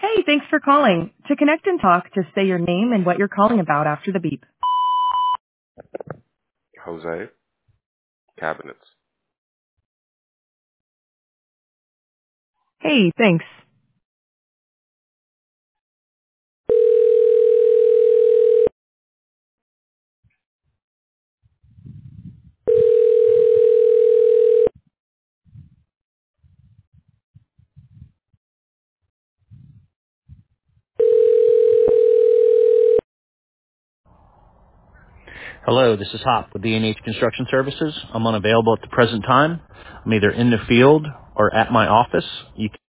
Hey, thanks for calling. To connect and talk, just say your name and what you're calling about after the beep. Jose, cabinets. Hey, thanks. Hello, this is Hop with D&H Construction Services. I'm unavailable at the present time. I'm either in the field or at my office. You